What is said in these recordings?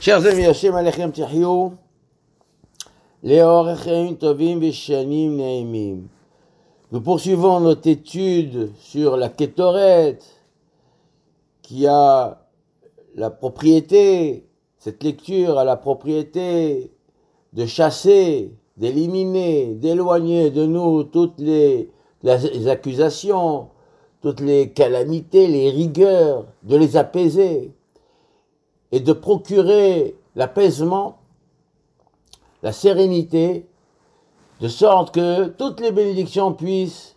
Chers amis, Hashem Alechem Tihyou, Leorechem Tovim Veshanim Neimim. Nous poursuivons notre étude sur la Kétoret, qui a la propriété, cette lecture a la propriété de chasser, d'éliminer, d'éloigner de nous toutes les accusations, toutes les calamités, les rigueurs, de les apaiser et de procurer l'apaisement, la sérénité, de sorte que toutes les bénédictions puissent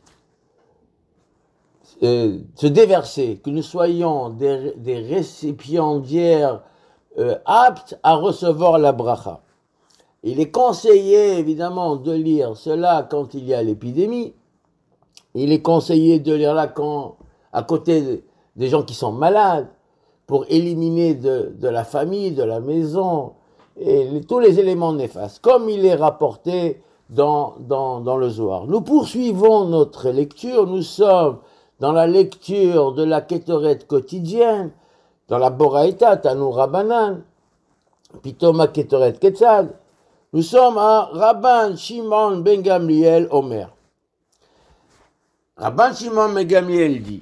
se déverser, que nous soyons des récipiendaires aptes à recevoir la bracha. Il est conseillé évidemment de lire cela quand il y a l'épidémie. Il est conseillé de lire là quand, à côté des gens qui sont malades, pour éliminer de la famille, de la maison, et tous les éléments néfastes, comme il est rapporté dans le Zohar. Nous poursuivons notre lecture, nous sommes dans la lecture de la Kétoret quotidienne, dans la Boraïta, Tanu Rabbanan, Pitoma Kétoret Ketzad. Nous sommes à Rabban Shimon ben Gamliel Omer. Rabban Shimon ben Gamliel dit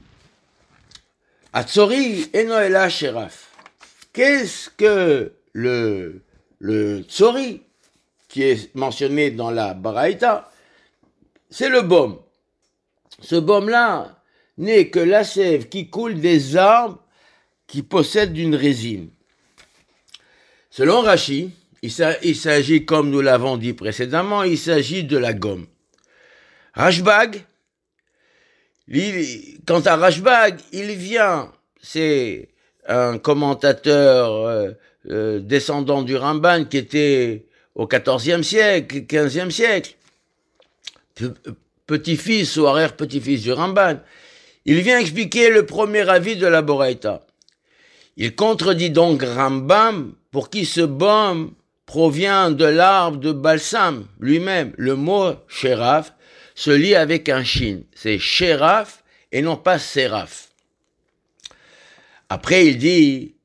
Atzori eno ela sheraf. Qu'est-ce que le tsori, qui est mentionné dans la Baraïta? C'est le baume. Ce baume-là n'est que la sève qui coule des arbres qui possèdent une résine. Selon Rashi, il s'agit, comme nous l'avons dit précédemment, il s'agit de la gomme. Rashbag, quant à Rashbag, il vient, c'est un commentateur descendant du Ramban qui était au XIVe siècle, XVe siècle, petit-fils ou arrière-petit-fils du Ramban. Il vient expliquer le premier avis de la Boraïta. Il contredit donc Rambam, pour qui ce baume provient de l'arbre de balsam lui-même. Le mot shéraf se lit avec un shin. C'est shéraf et non pas séraph. Après, il dit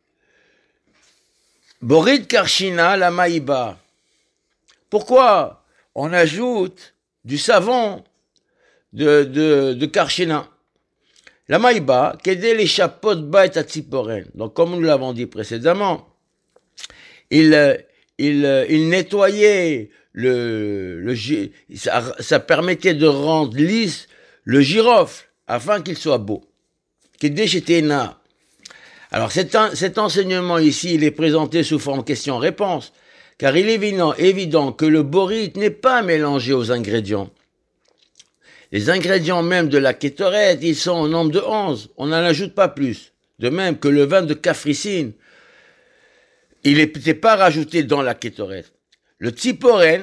Borid karshina la maïba. Pourquoi on ajoute du savon de karshina? La maïba, qu'aider les chapeaux de bait à tziporen. Donc, comme nous l'avons dit précédemment, il nettoyait ça permettait de rendre lisse le girofle afin qu'il soit beau. Alors cet enseignement ici, il est présenté sous forme question-réponse, car il est évident que le borite n'est pas mélangé aux ingrédients. Les ingrédients même de la kétoret, ils sont au nombre de 11, on n'en ajoute pas plus. De même que le vin de Kafricine, il n'était pas rajouté dans la kétoret. Le tziporen,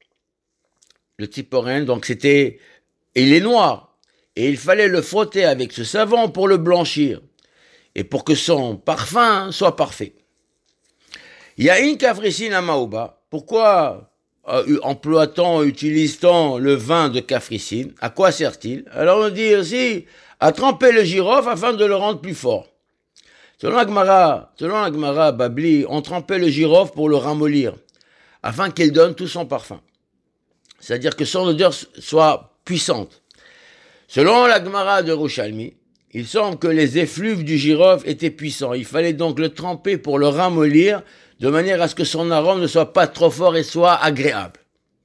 donc il est noir, et il fallait le frotter avec ce savon pour le blanchir, et pour que son parfum soit parfait. Il y a une Kafricine à Maouba. Pourquoi utilise-t-on le vin de Kafricine? À quoi sert-il? Alors on dit aussi à tremper le girofle afin de le rendre plus fort. Selon la Gemara Babli, on trempait le girofle pour le ramollir, afin qu'il donne tout son parfum. C'est-à-dire que son odeur soit puissante. Selon la Gemara de Yerushalmi, il semble que les effluves du girofle étaient puissants. Il fallait donc le tremper pour le ramollir, de manière à ce que son arôme ne soit pas trop fort et soit agréable.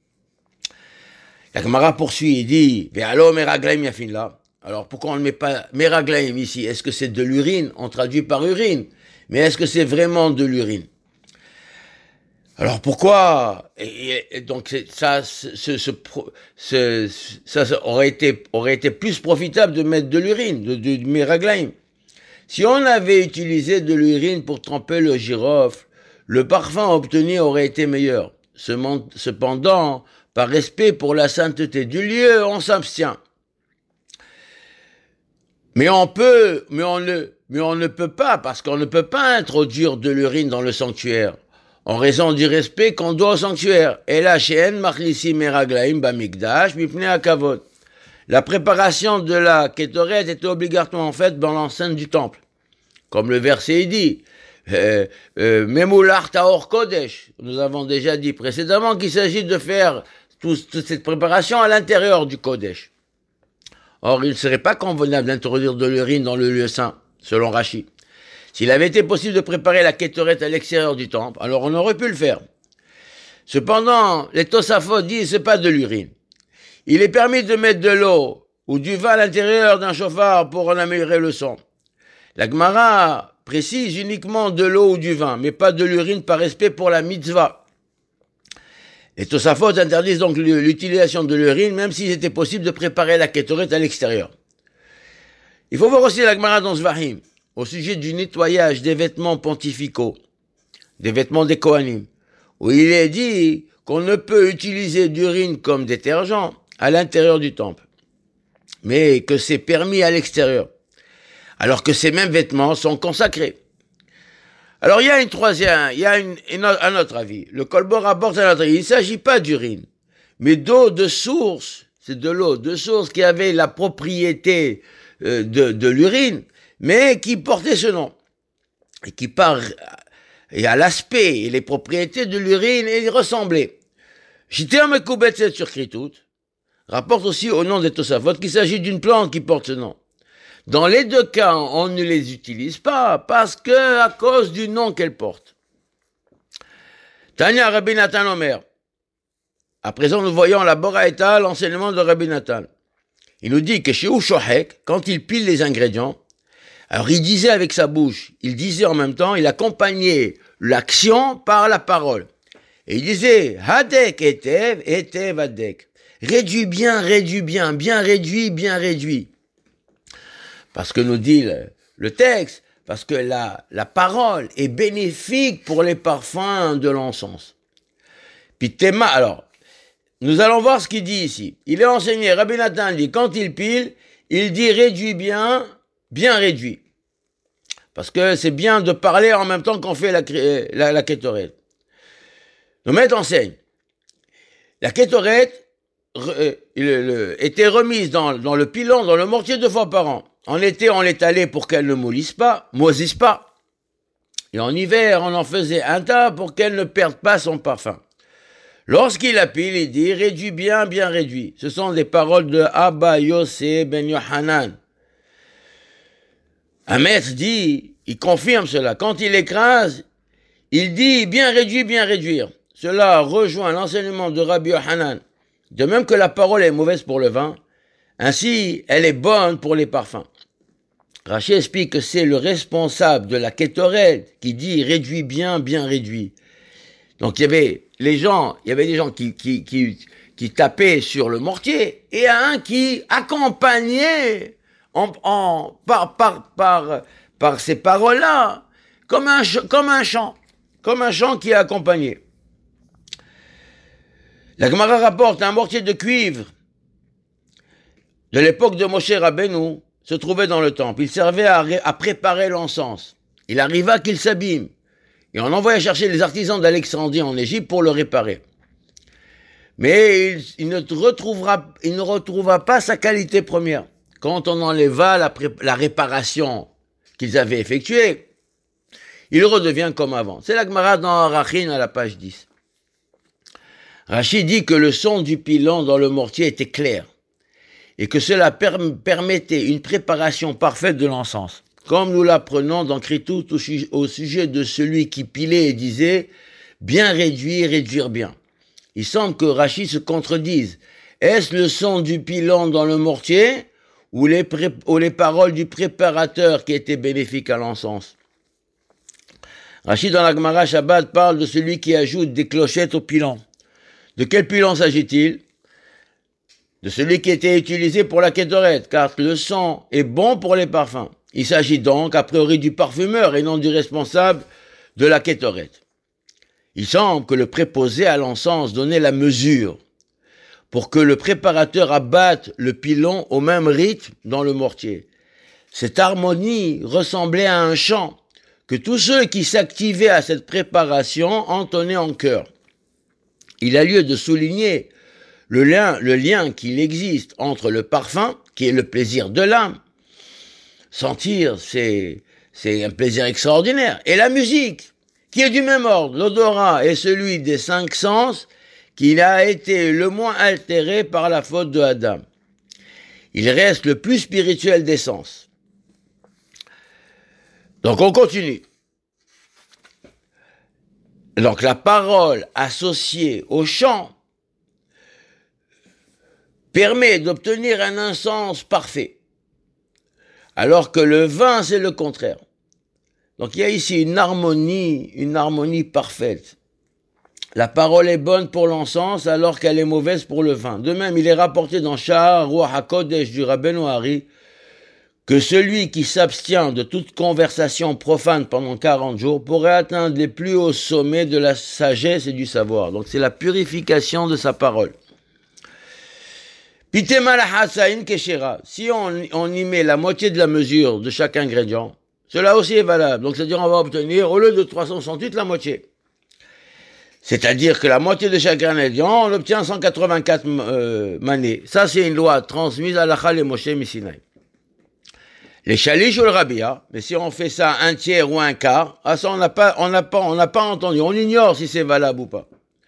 La Gemara poursuit et dit « Ve'alo meraglaim yafin » Alors pourquoi on ne met pas meraglaim ici? Est-ce que c'est de l'urine? On traduit par urine. Mais est-ce que c'est vraiment de l'urine? Alors pourquoi? Donc ça aurait été plus profitable de mettre de l'urine, du meraglaim. Si on avait utilisé de l'urine pour tremper le girofle, le parfum obtenu aurait été meilleur. Cependant, par respect pour la sainteté du lieu, on s'abstient. Mais on ne peut pas, parce qu'on ne peut pas introduire de l'urine dans le sanctuaire, en raison du respect qu'on doit au sanctuaire. Et là, she'en machlissim meraglaim bamikdash mipnei hakavod. La préparation de la kétoret était obligatoirement faite dans l'enceinte du temple. Comme le verset dit, Memoular Taor Kodesh. Nous avons déjà dit précédemment qu'il s'agit de faire toute cette préparation à l'intérieur du Kodesh. Or, il ne serait pas convenable d'introduire de l'urine dans le lieu saint, selon Rashi. S'il avait été possible de préparer la kétorette à l'extérieur du temple, alors on aurait pu le faire. Cependant, les Tosafot disent que ce n'est pas de l'urine. Il est permis de mettre de l'eau ou du vin à l'intérieur d'un chauffard pour en améliorer le son. La Gemara précise uniquement de l'eau ou du vin, mais pas de l'urine par respect pour la mitzvah. Les Tosafot interdisent donc l'utilisation de l'urine, même s'il était possible de préparer la kétorette à l'extérieur. Il faut voir aussi la Gemara dans Zvahim, au sujet du nettoyage des vêtements pontificaux, des vêtements des Kohanim, où il est dit qu'on ne peut utiliser d'urine comme détergent à l'intérieur du temple, mais que c'est permis à l'extérieur, alors que ces mêmes vêtements sont consacrés. Alors il y a un autre avis. Le Kolbor rapporte un autre avis. Il ne s'agit pas d'urine, mais d'eau de source. C'est de l'eau de source qui avait la propriété de l'urine, mais qui portait ce nom, et qui et à l'aspect et les propriétés de l'urine et ressemblait. Jiter Mekubet sur Kritout rapporte aussi au nom des Tosafot qu'il s'agit d'une plante qui porte ce nom. Dans les deux cas, on ne les utilise pas parce que à cause du nom qu'elle porte. Tanya Rabbi Nathan Omer. À présent, nous voyons la Boraïta, l'enseignement de Rabbi Nathan. Il nous dit que chez Ushohek, quand il pile les ingrédients, alors il disait avec sa bouche, il disait en même temps, il accompagnait l'action par la parole. Et il disait, Hadek etev, etev hadek. Réduis bien, bien réduit. Parce que nous dit le texte, parce que la parole est bénéfique pour les parfums de l'encens. Puis Théma, alors, nous allons voir ce qu'il dit ici. Il est enseigné, Rabbi Nathan dit, quand il pile, il dit réduit bien réduit. Parce que c'est bien de parler en même temps qu'on fait la kétorette. Le maître enseigne. La kétorette était remise dans le pilon, dans le mortier 2 fois par an. En été, on l'étalait pour qu'elle ne moisisse pas. Et en hiver, on en faisait un tas pour qu'elle ne perde pas son parfum. Lorsqu'il la pile, il dit, réduit bien réduit. Ce sont des paroles de Abba Yosef ben Yohanan. Un maître dit, il confirme cela. Quand il écrase, il dit, bien réduire. Cela rejoint l'enseignement de Rabbi Yohanan. De même que la parole est mauvaise pour le vin, ainsi, elle est bonne pour les parfums. Rashi explique que c'est le responsable de la kétorette qui dit réduit bien réduit. Donc il y avait des gens qui tapaient sur le mortier et un qui accompagnait par ces paroles-là comme un chant qui est accompagné. La Gemara rapporte un mortier de cuivre de l'époque de Moshe Rabbeinu se trouvait dans le temple. Il servait à préparer l'encens. Il arriva qu'il s'abîme. Et on envoya chercher les artisans d'Alexandrie en Égypte pour le réparer. Mais il ne retrouva pas sa qualité première. Quand on enleva la réparation qu'ils avaient effectuée, il redevient comme avant. C'est la Gemara dans Arachin à la page 10. Rashi dit que le son du pilon dans le mortier était clair et que cela permettait une préparation parfaite de l'encens. Comme nous l'apprenons dans Kritout au sujet de celui qui pilait et disait « bien réduire bien ». Il semble que Rashi se contredise. Est-ce le son du pilon dans le mortier ou les paroles du préparateur qui étaient bénéfiques à l'encens? Rashi dans la Gemara Shabbat parle de celui qui ajoute des clochettes au pilon. De quel pilon s'agit-il? De celui qui était utilisé pour la kétorette, car le son est bon pour les parfums. Il s'agit donc a priori du parfumeur et non du responsable de la kétorette. Il semble que le préposé à l'encens donnait la mesure pour que le préparateur abatte le pilon au même rythme dans le mortier. Cette harmonie ressemblait à un chant que tous ceux qui s'activaient à cette préparation entonnaient en chœur. Il a lieu de souligner le lien qu'il existe entre le parfum, qui est le plaisir de l'âme. Sentir, c'est c'est un plaisir extraordinaire. Et la musique, qui est du même ordre, l'odorat est celui des 5 sens qui a été le moins altéré par la faute de Adam. Il reste le plus spirituel des sens. Donc on continue. Donc la parole associée au chant permet d'obtenir un sens parfait, alors que le vin c'est le contraire. Donc il y a ici une harmonie parfaite. La parole est bonne pour l'encens alors qu'elle est mauvaise pour le vin. De même, il est rapporté dans Sha'ar Ruach HaKodesh du Rabbeinu Hari que celui qui s'abstient de toute conversation profane pendant 40 jours pourrait atteindre les plus hauts sommets de la sagesse et du savoir. Donc c'est la purification de sa parole. Si on y met la moitié de la mesure de chaque ingrédient, cela aussi est valable. Donc c'est-à-dire on va obtenir, au lieu de 368, la moitié. C'est-à-dire que la moitié de chaque ingrédient, on obtient 184 manées. Ça, c'est une loi transmise à l'Achal et Moshe Misinaï. Les chalish ou le rabia, mais si on fait ça un tiers ou un quart, à ça on n'a pas entendu, on ignore si c'est valable ou pas.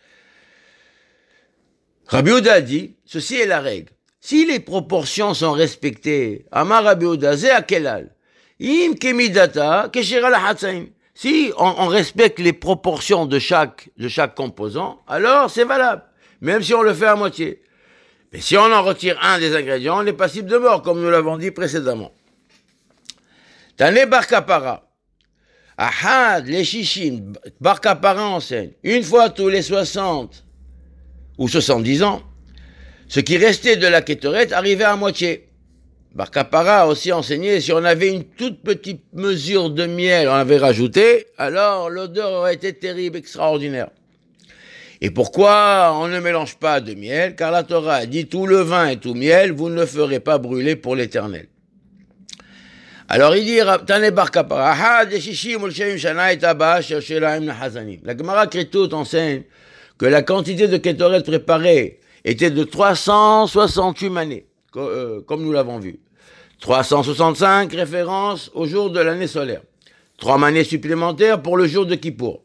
Rabbi Yehuda dit, ceci est la règle. Si les proportions sont respectées, Amar Rabbi Yehuda, zé akelal, im kemidata, keshira la hatzaim. Si on respecte les proportions de chaque composant, alors c'est valable, même si on le fait à moitié. Mais si on en retire un des ingrédients, on est passible de mort, comme nous l'avons dit précédemment. Tane Bar Kapara. Ahad, les Shishim, Bar Kapara enseigne, une fois tous les 60 ou 70 ans, ce qui restait de la Kétoret arrivait à moitié. Bar Kapara a aussi enseigné, si on avait une toute petite mesure de miel, on avait rajouté, alors l'odeur aurait été terrible, extraordinaire. Et pourquoi on ne mélange pas de miel? Car la Torah a dit, tout le vin et tout miel, vous ne le ferez pas brûler pour l'éternel. Alors il dit, Tane Bar Kapara, la Gemara Kritout enseigne que la quantité de Kétoret préparée était de 368 manées, comme nous l'avons vu. 365 références au jour de l'année solaire. 3 manées supplémentaires pour le jour de Kippour.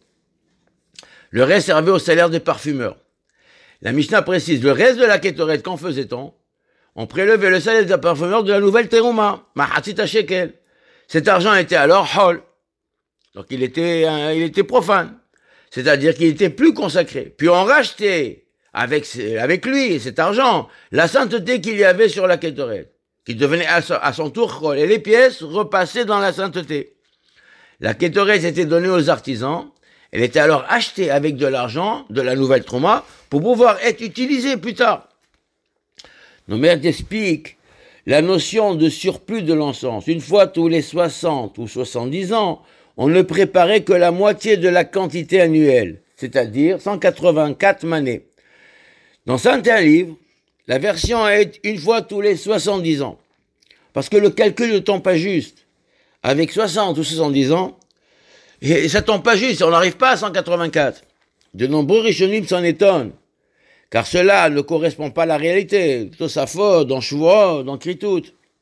Le reste servait au salaire des parfumeurs. La Mishnah précise, le reste de la Kétoret, qu'en faisait-on? On prélevait le salaire des parfumeurs de la nouvelle Terouma, Mahatzit Shekel. Cet argent était alors hol. Donc il était profane. C'est-à-dire qu'il était plus consacré. Puis on rachetait avec lui, cet argent, la sainteté qu'il y avait sur la Kétoret, qui devenait à son tour hol. Et les pièces repassaient dans la sainteté. La Kétoret était donnée aux artisans. Elle était alors achetée avec de l'argent de la nouvelle Trouma pour pouvoir être utilisée plus tard. Nos mères expliquent la notion de surplus de l'encens. Une fois tous les 60 ou 70 ans, on ne préparait que la moitié de la quantité annuelle, c'est-à-dire 184 manées. Dans certains livres, la version est une fois tous les 70 ans. Parce que le calcul ne tombe pas juste. Avec 60 ou 70 ans, et ça tombe pas juste, on n'arrive pas à 184. De nombreux Rishonim s'en étonnent. Car cela ne correspond pas à la réalité. Tosafot, dans Shuot, dans Kritout.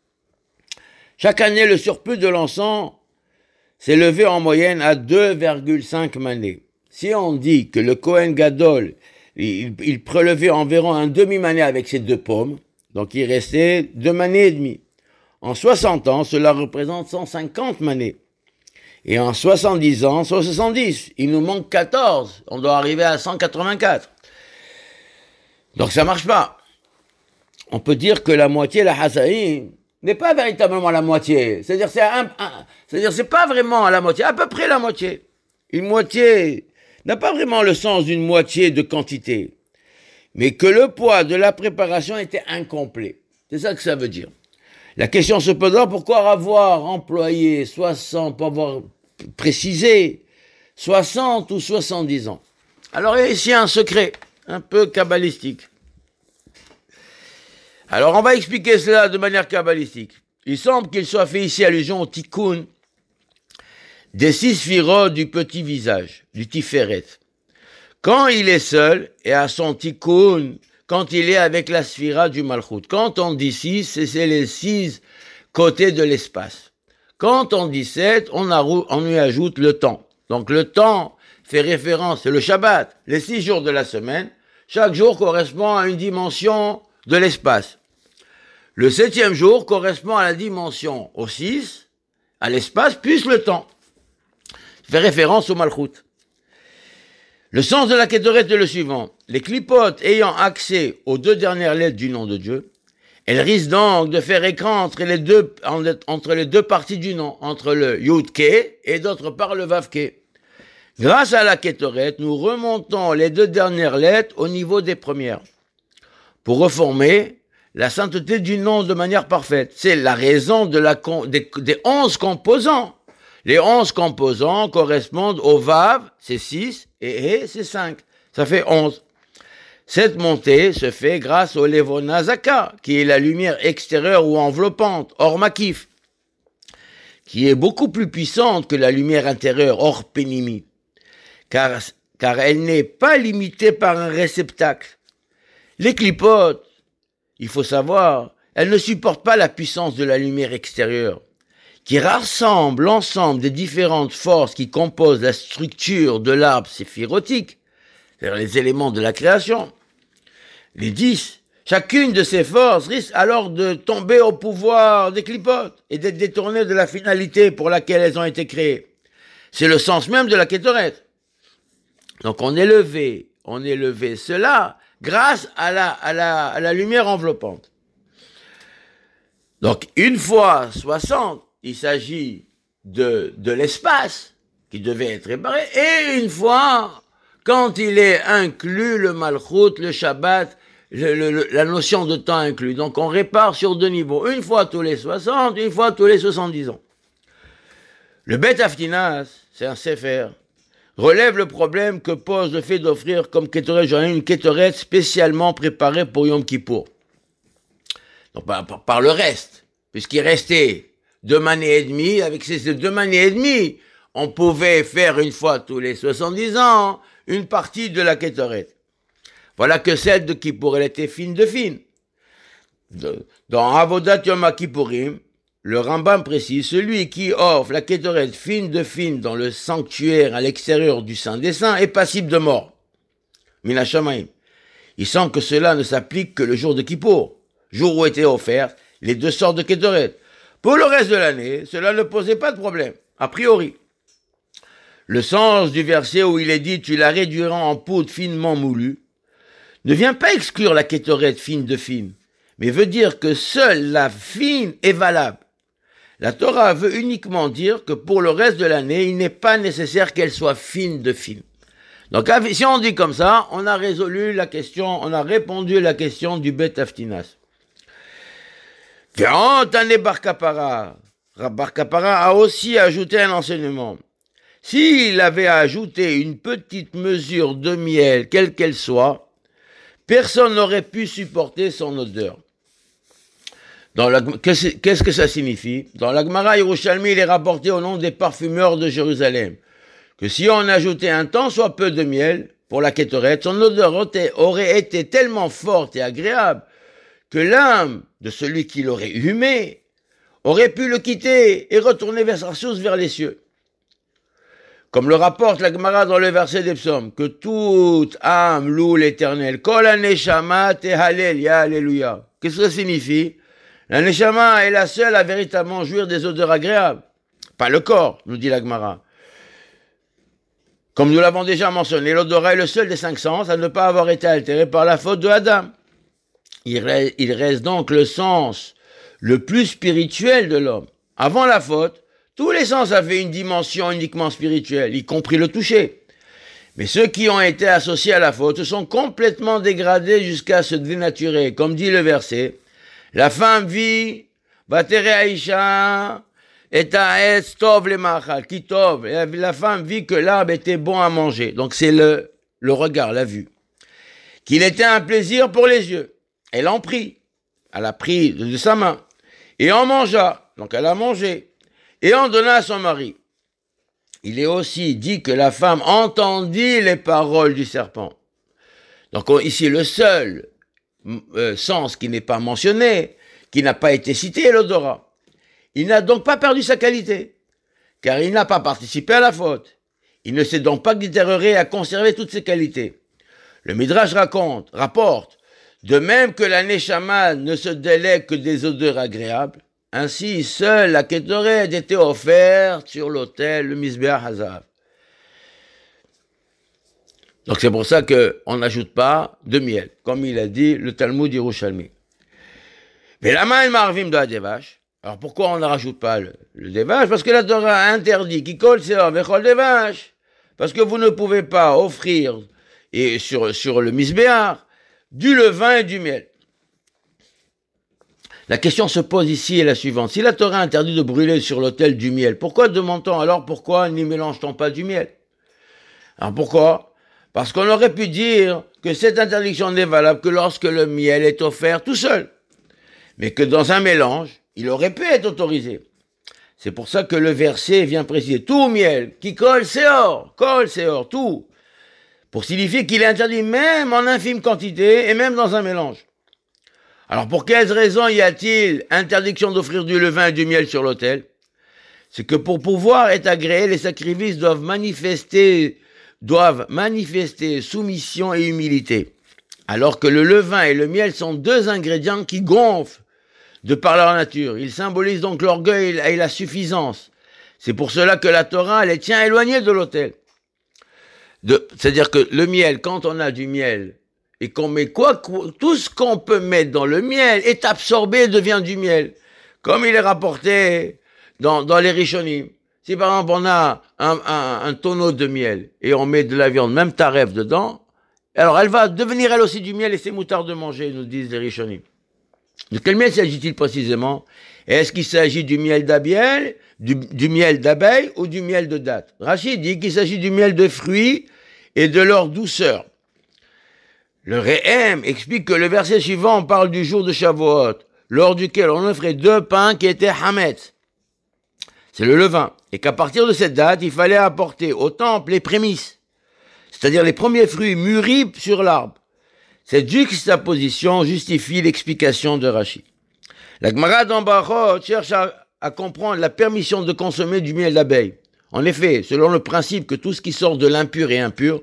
Chaque année, le surplus de l'encens s'est levé en moyenne à 2,5 manées. Si on dit que le Kohen Gadol, il prélevait environ un demi-mané avec ses 2 pommes, donc il restait 2 manées et demie. En 60 ans, cela représente 150 manées. Et en 70 ans, 170. Il nous manque 14. On doit arriver à 184. Donc ça marche pas. On peut dire que la moitié, la hasaïm, n'est pas véritablement la moitié. C'est-à-dire c'est pas vraiment à la moitié, à peu près la moitié. Une moitié n'a pas vraiment le sens d'une moitié de quantité, mais que le poids de la préparation était incomplet. C'est ça que ça veut dire. La question se posera, pourquoi avoir employé 60, pour avoir précisé 60 ou 70 ans. Alors il y a ici un secret, un peu kabbalistique. Alors on va expliquer cela de manière kabbalistique. Il semble qu'il soit fait ici allusion au tikkun des 6 sphirotes du petit visage, du tiferet. Quand il est seul, et à son tikkun, quand il est avec la sphira du malchut. Quand on dit 6, c'est les 6 côtés de l'espace. Quand on dit 7, on lui ajoute le temps. Donc le temps fait référence, c'est le Shabbat, les 6 jours de la semaine. Chaque jour correspond à une dimension de l'espace. Le 7e jour correspond à la dimension au 6, à l'espace, plus le temps. Fait référence au Malchut. Le sens de la Kétoret est le suivant. Les clipotes ayant accès aux 2 dernières lettres du nom de Dieu, elles risquent donc de faire écran entre les deux parties du nom, entre le Yud-Ke et d'autre part le Vav-Ke. Grâce à la Kétoret, nous remontons les 2 dernières lettres au niveau des premières pour reformer la sainteté du nom de manière parfaite. C'est la raison des 11 composants. Les 11 composants correspondent au Vav, c'est 6, et He, c'est 5. Ça fait 11. Cette montée se fait grâce au Levona Zaka, qui est la lumière extérieure ou enveloppante, hors Makif, qui est beaucoup plus puissante que la lumière intérieure, hors Pénimi, car elle n'est pas limitée par un réceptacle. Les clipotes, il faut savoir, elles ne supportent pas la puissance de la lumière extérieure, qui rassemble l'ensemble des différentes forces qui composent la structure de l'arbre séphirotique, c'est-à-dire les éléments de la création. Les 10, chacune de ces forces risque alors de tomber au pouvoir des clipotes et d'être détournées de la finalité pour laquelle elles ont été créées. C'est le sens même de la Kétoret. Donc on élevait cela grâce à la lumière enveloppante. Donc une fois 60, il s'agit de l'espace qui devait être réparé, et une fois, quand il est inclus le Malchut, le Shabbat, la notion de temps inclus. Donc on répare sur 2 niveaux, une fois tous les 60, une fois tous les 70 ans. Le Bet Aftinas, c'est un sefer, relève le problème que pose le fait d'offrir comme Kétoret journalier une Kétoret spécialement préparée pour Yom Kippour. Donc par le reste, puisqu'il restait 2 manées et demie, avec ces 2 manées et demie, on pouvait faire une fois tous les 70 ans une partie de la Kétoret. Voilà que celle de Kippour, elle était fine de fine. Dans Avodat Yom Kippourim, le Rambam précise, celui qui offre la Kétoret fine de fine dans le sanctuaire à l'extérieur du Saint des Saints est passible de mort. Mina Shamayim. Il semble que cela ne s'applique que le jour de Kippour, jour où étaient offertes les 2 sortes de Kétoret. Pour le reste de l'année, cela ne posait pas de problème, a priori. Le sens du verset où il est dit « Tu la réduiras en poudre finement moulue » ne vient pas exclure la Kétoret fine de fine, mais veut dire que seule la fine est valable. La Torah veut uniquement dire que pour le reste de l'année, il n'est pas nécessaire qu'elle soit fine de fine. Donc si on dit comme ça, on a résolu la question, on a répondu à la question du Bet Aftinas. Bar Kapara a aussi ajouté un enseignement. S'il avait ajouté une petite mesure de miel, quelle qu'elle soit, personne n'aurait pu supporter son odeur. Qu'est-ce que ça signifie? Dans la Gemara Yerushalmi, il est rapporté au nom des parfumeurs de Jérusalem que si on ajoutait un tant soit peu de miel pour la Kétoret, son odeur aurait été tellement forte et agréable que l'âme de celui qui l'aurait humé aurait pu le quitter et retourner vers sa source, vers les cieux. Comme le rapporte la Gemara dans le verset des psaumes, que toute âme loue l'Éternel. Kol ha-neshama tehalel, ya alléluia. Qu'est-ce que ça signifie? La neshama est la seule à véritablement jouir des odeurs agréables. Pas le corps, nous dit la Gemara. Comme nous l'avons déjà mentionné, l'odorat est le seul des 5 sens à ne pas avoir été altéré par la faute de Adam. Il reste donc le sens le plus spirituel de l'homme. Avant la faute, tous les sens avaient une dimension uniquement spirituelle, y compris le toucher. Mais ceux qui ont été associés à la faute sont complètement dégradés jusqu'à se dénaturer. Comme dit le verset, la femme vit, Batere Aïcha, et Aetz Tov le Machal, qui Tov. La femme vit que l'arbre était bon à manger. Donc c'est le regard, la vue. Qu'il était un plaisir pour les yeux. Elle en prit. Elle a pris de sa main. Et en mangea. Donc elle a mangé. Et en donna à son mari. Il est aussi dit que la femme entendit les paroles du serpent. Donc ici, le seul sens qui n'est pas mentionné, qui n'a pas été cité, est l'odorat. Il n'a donc pas perdu sa qualité, car il n'a pas participé à la faute. Il ne s'est donc pas détérioré à conserver toutes ses qualités. Le Midrash rapporte, de même que la Neshama ne se délègue que des odeurs agréables, ainsi seule la Kétoret était offerte sur l'autel, le Mizbeach Hazav. Donc c'est pour ça qu'on n'ajoute pas de miel, comme il a dit le Talmud Yerushalmi. Mais la main marvim de la dévache. Alors pourquoi on ne rajoute pas le dévache? Parce que la Torah a interdit qui colle c'est vechol dévache. Parce que vous ne pouvez pas offrir et sur le Mizbeach du levain et du miel. La question se pose ici est la suivante. Si la Torah interdit de brûler sur l'autel du miel, pourquoi demande-t-on alors pourquoi n'y mélange-t-on pas du miel? Alors pourquoi? Parce qu'on aurait pu dire que cette interdiction n'est valable que lorsque le miel est offert tout seul. Mais que dans un mélange, il aurait pu être autorisé. C'est pour ça que le verset vient préciser tout miel qui colle c'est or, tout. Pour signifier qu'il est interdit même en infime quantité et même dans un mélange. Alors pour quelles raisons y a-t-il interdiction d'offrir du levain et du miel sur l'autel? C'est que pour pouvoir être agréé, les sacrifices doivent manifester soumission et humilité. Alors que le levain et le miel sont deux ingrédients qui gonflent de par leur nature. Ils symbolisent donc l'orgueil et la suffisance. C'est pour cela que la Torah les tient éloignés de l'autel. C'est-à-dire que le miel, quand on a du miel, et qu'on met tout ce qu'on peut mettre dans le miel est absorbé et devient du miel. Comme il est rapporté dans les Rishonim. Si par exemple on a un tonneau de miel et on met de la viande, même taref dedans, alors elle va devenir elle aussi du miel et c'est moutard de manger, nous disent les Rishonim. De quel miel s'agit-il précisément? Est-ce qu'il s'agit du miel d'abeille, du miel d'abeille ou du miel de date? Rachid dit qu'il s'agit du miel de fruits et de leur douceur. Le Rehem explique que le verset suivant parle du jour de Shavuot, lors duquel on offrait 2 pains qui étaient hametz. C'est le levain. Et qu'à partir de cette date, il fallait apporter au temple les prémices, c'est-à-dire les premiers fruits mûris sur l'arbre. Cette juxtaposition justifie l'explication de Rashi. La Gemara dans Brachot cherche à comprendre la permission de consommer du miel d'abeille. En effet, selon le principe que tout ce qui sort de l'impur est impur,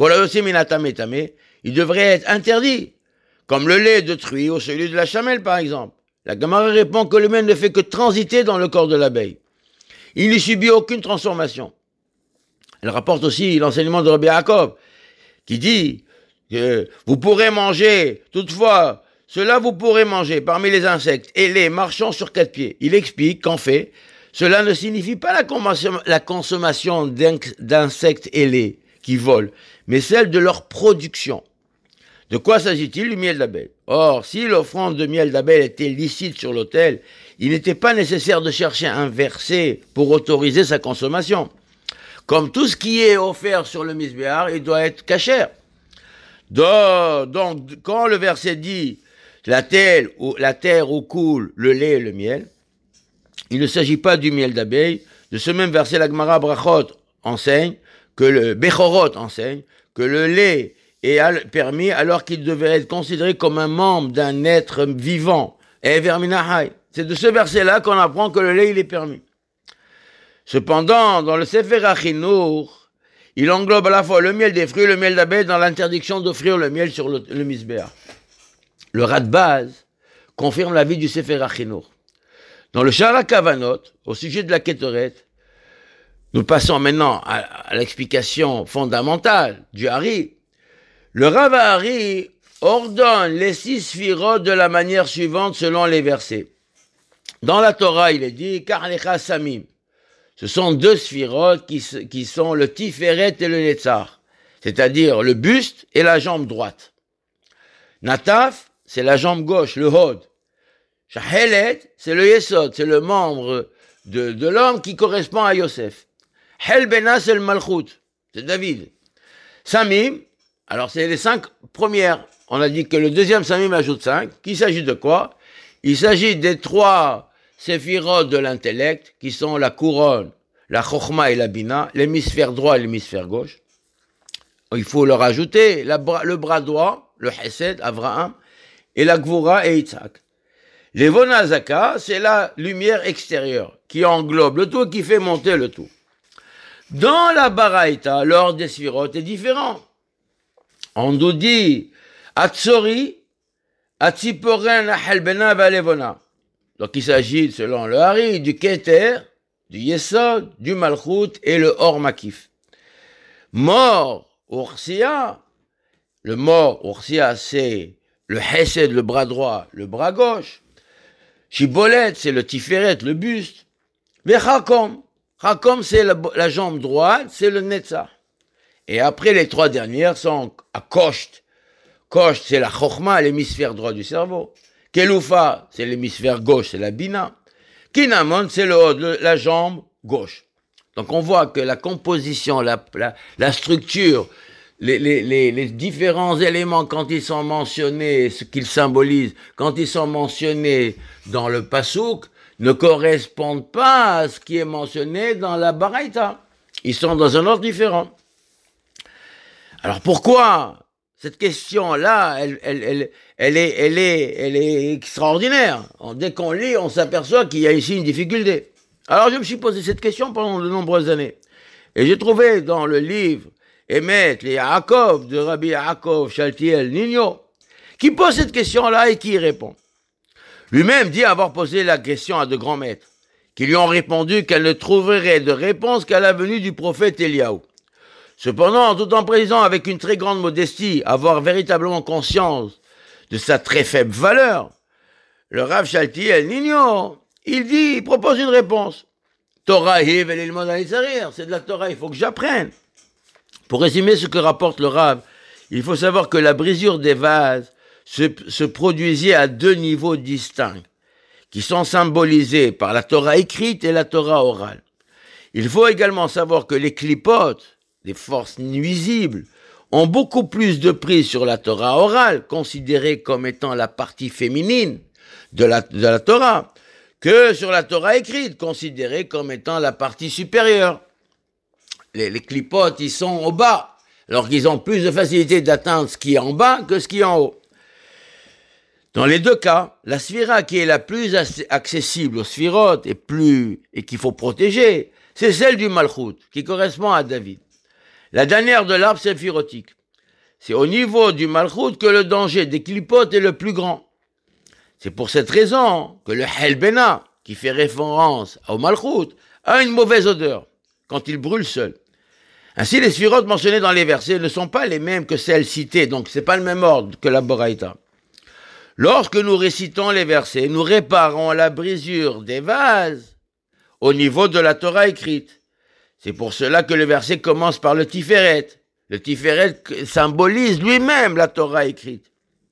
il devrait être interdit, comme le lait de truie ou celui de la chamelle par exemple. La Gemara répond que le miel ne fait que transiter dans le corps de l'abeille. Il n'y subit aucune transformation. Elle rapporte aussi l'enseignement de Rabbi Yaakov, qui dit que vous pourrez manger, toutefois, cela vous pourrez manger parmi les insectes ailés marchant sur 4 pieds. Il explique qu'en fait, cela ne signifie pas la consommation d'insectes ailés qui volent, mais celle de leur production. De quoi s'agit-il? Du miel d'abeille. Or, si l'offrande de miel d'abeille était licite sur l'autel, il n'était pas nécessaire de chercher un verset pour autoriser sa consommation. Comme tout ce qui est offert sur le Mizbeach, il doit être cachère. Donc, quand le verset dit la terre où coule le lait et le miel, il ne s'agit pas du miel d'abeille. De ce même verset, la Gemara Brachot enseigne que le Bechorot enseigne que le lait est permis alors qu'il devait être considéré comme un membre d'un être vivant. C'est de ce verset-là qu'on apprend que le lait il est permis. Cependant, dans le Sefer HaChinour, il englobe à la fois le miel des fruits et le miel d'abeille dans l'interdiction d'offrir le miel sur le Mizbeach. Le Radbaz confirme l'avis du Sefer HaChinour. Dans le Shara Kavanot, au sujet de la Kétoret, nous passons maintenant à l'explication fondamentale du Hari. Le Rav Hari ordonne les 6 sphirot de la manière suivante selon les versets. Dans la Torah, il est dit Karlecha Samim. Ce sont 2 sphirot qui sont le Tiferet et le Netzar, c'est-à-dire le buste et la jambe droite. Nataf, c'est la jambe gauche, le Hod. Shahelet, c'est le Yesod, c'est le membre de l'homme qui correspond à Yosef. Helbena, c'est le Malchut, c'est David. Samim, alors c'est les 5 premières. On a dit que le deuxième Samim ajoute 5. Il s'agit de quoi? Il s'agit des 3 séphirot de l'intellect, qui sont la couronne, la chokhma et la bina, l'hémisphère droit et l'hémisphère gauche. Il faut leur ajouter le bras droit, le Hesed, Abraham, et la Gvura et Yitzhak. Levona Zaka, c'est la lumière extérieure qui englobe le tout, qui fait monter le tout. Dans la Baraïta, l'ordre des Sphirot est différent. On nous dit Atzori, Atziporen, Halbena, Valevona. Donc il s'agit, selon le Hari, du Keter, du Yesod, du Malchut et le Or Makif. Mor, Ursia, le Mor, Ursia, c'est le Hesed, le bras droit, le bras gauche. Shibolet, c'est le Tiferet, le buste. Mais Chakom, c'est la jambe droite, c'est le Netzach. Et après, les trois dernières sont à Kosht. Kosht, c'est la Chokhma, l'hémisphère droit du cerveau. Keloufa, c'est l'hémisphère gauche, c'est la Bina. Kinamon, c'est le haut, la jambe gauche. Donc on voit que la composition, la structure, les différents éléments, quand ils sont mentionnés, ce qu'ils symbolisent, quand ils sont mentionnés dans le Passouk, ne correspondent pas à ce qui est mentionné dans la Baraïta. Ils sont dans un ordre différent. Alors pourquoi cette question-là, elle est extraordinaire. Dès qu'on lit, on s'aperçoit qu'il y a ici une difficulté. Alors je me suis posé cette question pendant de nombreuses années. Et j'ai trouvé dans le livre Emet les Yaakov de Rabbi Yaakov Shaltiel Nino, qui pose cette question-là et qui y répond. Lui-même dit avoir posé la question à de grands maîtres, qui lui ont répondu qu'elle ne trouverait de réponse qu'à la venue du prophète Eliaou. Cependant, tout en précisant avec une très grande modestie, avoir véritablement conscience de sa très faible valeur, le Rav Shaltiel Nino, il propose une réponse. Torah, c'est de la Torah, il faut que j'apprenne. Pour résumer ce que rapporte le Rav, il faut savoir que la brisure des vases se produisait à deux niveaux distincts, qui sont symbolisés par la Torah écrite et la Torah orale. Il faut également savoir que les clipotes, les forces nuisibles, ont beaucoup plus de prise sur la Torah orale, considérée comme étant la partie féminine de la Torah, que sur la Torah écrite, considérée comme étant la partie supérieure. Les clipotes, ils sont au bas, alors qu'ils ont plus de facilité d'atteindre ce qui est en bas que ce qui est en haut. Dans les deux cas, la sphira qui est la plus accessible aux sphirotes et qu'il faut protéger, c'est celle du Malchut, qui correspond à David. La dernière de l'arbre séphirotique. C'est au niveau du Malchut que le danger des clipotes est le plus grand. C'est pour cette raison que le Helbena, qui fait référence au Malchut, a une mauvaise odeur quand il brûle seul. Ainsi, les sphirotes mentionnées dans les versets ne sont pas les mêmes que celles citées, donc c'est pas le même ordre que la Boraïta. Lorsque nous récitons les versets, nous réparons la brisure des vases au niveau de la Torah écrite. C'est pour cela que le verset commence par le Tiferet. Le Tiferet symbolise lui-même la Torah écrite.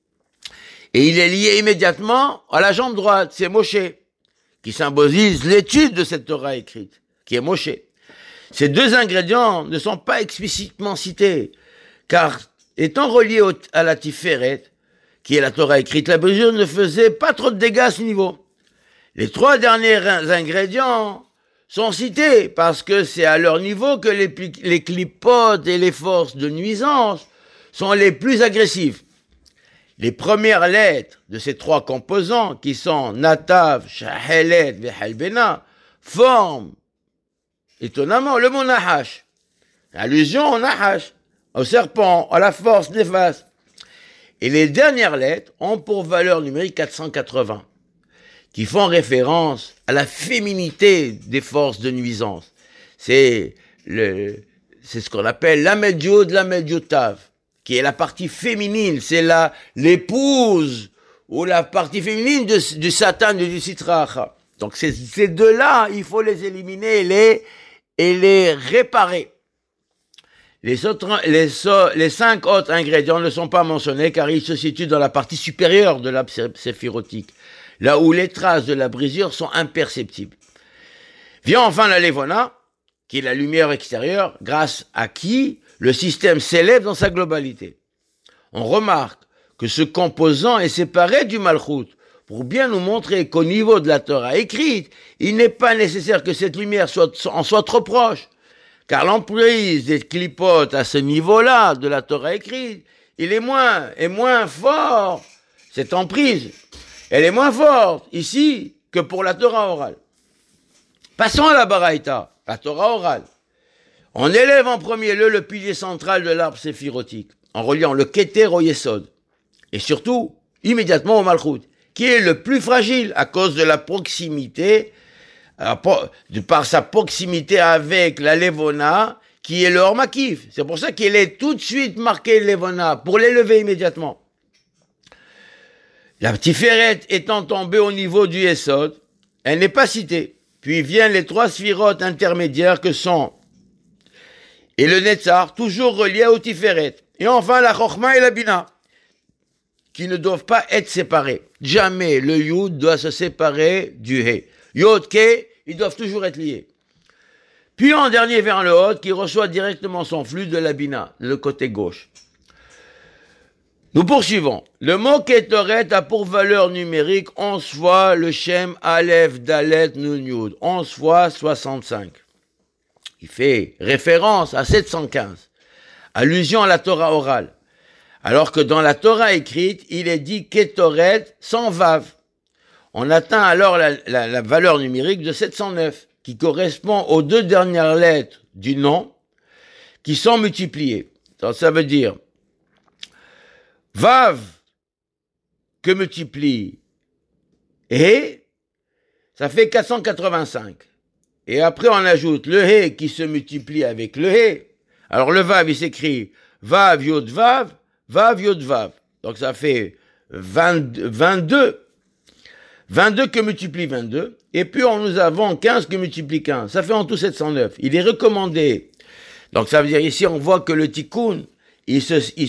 Et il est lié immédiatement à la jambe droite, c'est Moshe, qui symbolise l'étude de cette Torah écrite, qui est Moshe. Ces deux ingrédients ne sont pas explicitement cités, car étant reliés à la Tiferet, qui est la Torah écrite, la brisure ne faisait pas trop de dégâts à ce niveau. Les trois derniers ingrédients sont cités parce que c'est à leur niveau que les clipotes et les forces de nuisance sont les plus agressives. Les premières lettres de ces trois composants, qui sont Natav, Shahelet, Vehalbena, forment étonnamment le mot Nahash. Allusion au Nahash, au serpent, à la force néfaste. Et les dernières lettres ont pour valeur numérique 480, qui font référence à la féminité des forces de nuisance. C'est ce qu'on appelle l'Amel Yud, l'Amel Yud Tav, qui est la partie féminine, c'est l'épouse ou la partie féminine du Satan et du Sitra Achra. Donc ces deux-là, il faut les éliminer et les réparer. Les 5 autres ingrédients ne sont pas mentionnés car ils se situent dans la partie supérieure de l'arbre séphirotique, là où les traces de la brisure sont imperceptibles. Vient enfin la Levona, qui est la lumière extérieure, grâce à qui le système s'élève dans sa globalité. On remarque que ce composant est séparé du Malchut pour bien nous montrer qu'au niveau de la Torah écrite, il n'est pas nécessaire que cette lumière en soit trop proche, car l'emprise des clipotes à ce niveau-là de la Torah écrite, il est moins fort, cette emprise. elle est moins forte ici que pour la Torah orale. Passons à la Baraïta, la Torah orale. On élève en premier lieu le pilier central de l'arbre séphirotique, en reliant le Keter au Yesod, et surtout, immédiatement au Malchut, qui est le plus fragile à cause de la proximité, par sa proximité avec la Levona, qui est le Hormakif. C'est pour ça qu'il est tout de suite marqué Levona, pour l'élever immédiatement. La Tiferet étant tombée au niveau du Yesod, elle n'est pas citée. Puis viennent les 3 sphirotes intermédiaires que sont et le Netzar, toujours reliés au Tiferet. Et enfin la Chochma et la Bina, qui ne doivent pas être séparés. Jamais le Yud doit se séparer du He. Yod, Ke, ils doivent toujours être liés. Puis en dernier vers le Hod, qui reçoit directement son flux de la Bina, le côté gauche. Nous poursuivons. Le mot Ketoret a pour valeur numérique 11 fois le Shem Aleph Dalet Nun Yud, 11 fois 65. Il fait référence à 715, allusion à la Torah orale. Alors que dans la Torah écrite, il est dit Ketoret sans Vav. On atteint alors la valeur numérique de 709, qui correspond aux 2 dernières lettres du nom qui sont multipliées. Donc, ça veut dire Vav que multiplie et ça fait 485. Et après on ajoute le He qui se multiplie avec le He. Alors le Vav il s'écrit Vav Yod Vav, Vav Yod Vav. Donc ça fait 22. 22 que multiplie 22. Et puis nous avons 15 que multiplie 15. Ça fait en tout 709. Il est recommandé. Donc ça veut dire ici on voit que le Tikkun il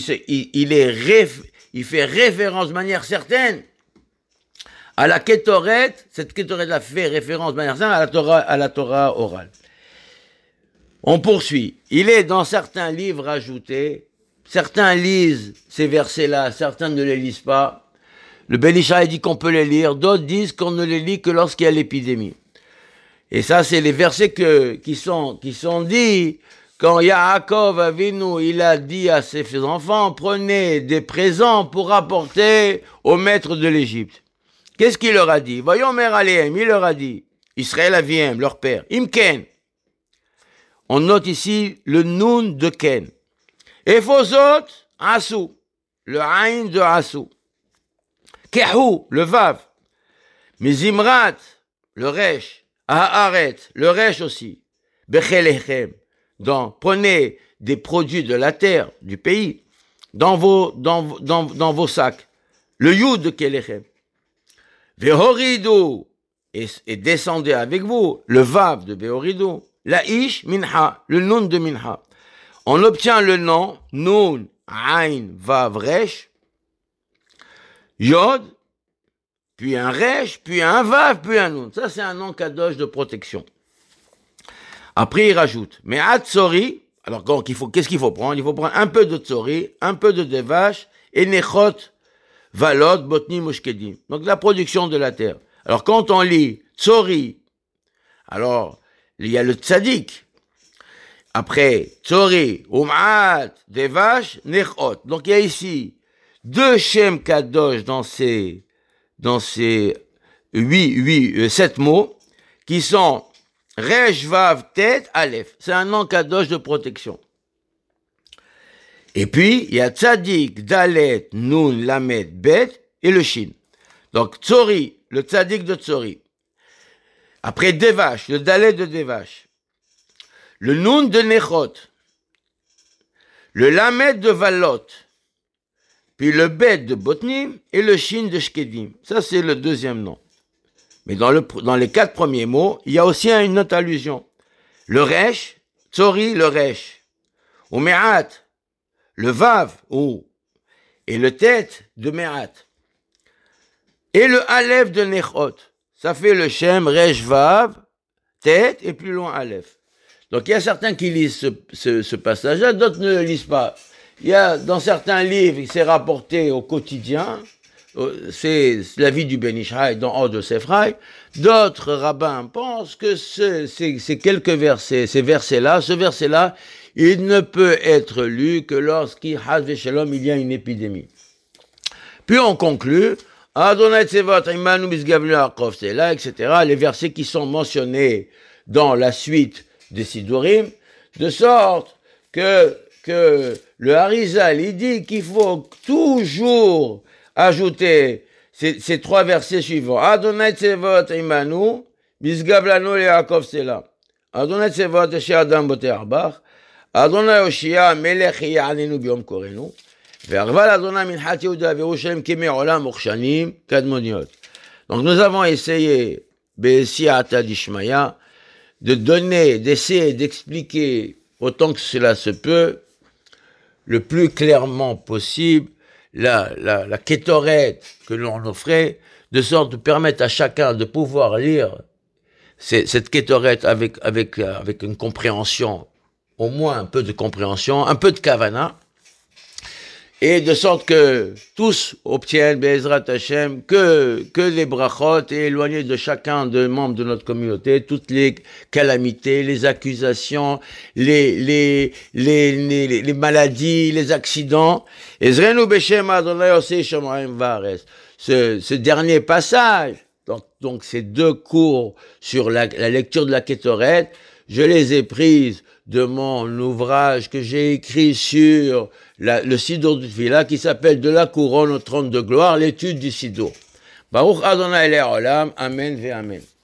fait référence de manière certaine à la Ketoret. Cette Ketoret a fait référence de manière certaine à la Torah orale. On poursuit. Il est dans certains livres ajoutés. Certains lisent ces versets-là, certains ne les lisent pas. Le Ben Ishai dit qu'on peut les lire, d'autres disent qu'on ne les lit que lorsqu'il y a l'épidémie. Et ça, c'est les versets qui sont dits quand Yaakov Avinu, il a dit à ses enfants, prenez des présents pour apporter au maître de l'Égypte. Qu'est-ce qu'il leur a dit? Voyons, Mère Aléem, il leur a dit, Israël Aviem, leur père, Imken. On note ici le Nun de Ken. Ephosot, Asou, le Aïn de Asou. Kehu, le Vav. Mizimrat, le Resh. Aharet, le Resh aussi. Bechelechem. Donc, prenez des produits de la terre, du pays, dans vos sacs. Le Yud de Kelechem. Vehoridou, et descendez avec vous, le Vav de Vehoridou. La Ish, Minha, le Nun de Minha. On obtient le nom, Nun, Ain, Vav, Resh, Yod, puis un Resh, puis un Vav, puis un Nun. Ça, c'est un nom kadosh de protection. Après, il rajoute, mais à Tsori, alors qu'est-ce qu'il faut prendre? Il faut prendre un peu de Tsori, un peu de Devash, et Nechot, Valot, Botni, Mushkedim. Donc, la production de la terre. Alors, quand on lit Tsori, alors, il y a le Tzadik. Après, Tsori, Um'at, Devash, Nechot. Donc, il y a ici 2 Shem Kadosh dans ces 7 mots, qui sont Resh, Vav, Tet, Aleph. C'est un nom Kadosh de protection. Et puis, il y a Tzadik, Dalet, Nun, Lamet, Bet et le Shin. Donc, Tsori, le Tzadik de Tsori. Après, Devash, le Dalet de Devash. Le Nun de Nechot. Le Lamet de Valot. Puis le Bet de Botnim et le Shin de Shkedim. Ça, c'est le deuxième nom. Mais dans les 4 premiers mots, il y a aussi une autre allusion. Le Resh, Tsori, le Resh. Ou Me'at, le Vav, et le Tet de Me'at. Et le Aleph de Nechot. Ça fait le Shem, Resh, Vav, Tet, et plus loin Aleph. Donc il y a certains qui lisent ce passage-là, d'autres ne le lisent pas. Il y a dans certains livres, c'est rapporté au quotidien, c'est la vie du Ben Ishai dans Hors de Sephraï. D'autres rabbins pensent que ces quelques versets, ce verset-là, il ne peut être lu que lorsqu'il y a une épidémie. Puis on conclut Adonai Tsevot, Imanu Misgavlu Akov, c'est là, etc. Les versets qui sont mentionnés dans la suite des Sidurim, de sorte que le Harizal, il dit qu'il faut toujours ajouter ces trois versets suivants. Adonai Tsevot, Imanu, Misgavlanu Yaakov, c'est là. Adonai Tsevot, Eshe Adam Bote Arbach, Adonai Oshia, Melech Ya'anenu Biom Korenu, Ve'arval Adonai Minhat Yehuda Ve'Yerushalayim Kemei Olam Urshanim Kadmoniot. Donc nous avons essayé, Be'esiata d'Ishmaya, de donner, d'essayer d'expliquer autant que cela se peut, le plus clairement possible, la kétorette que l'on offrait, de sorte de permettre à chacun de pouvoir lire cette kétorette avec une compréhension, au moins un peu de compréhension, un peu de kavana, et de sorte que tous obtiennent, Be'ezrat Hashem, que les brachot et éloignés de chacun des membres de notre communauté, toutes les calamités, les accusations, les maladies, les accidents. Ezrenu Beshem Adonai Osei Shamayim Va'aretz. Ce dernier passage, donc ces deux cours sur la lecture de la Kétorette, je les ai prises de mon ouvrage que j'ai écrit sur le Sidour du Tfila, qui s'appelle De la couronne au trône de gloire, l'étude du Sidour. Baruch Adonai Le'olam, Amen ve Amen.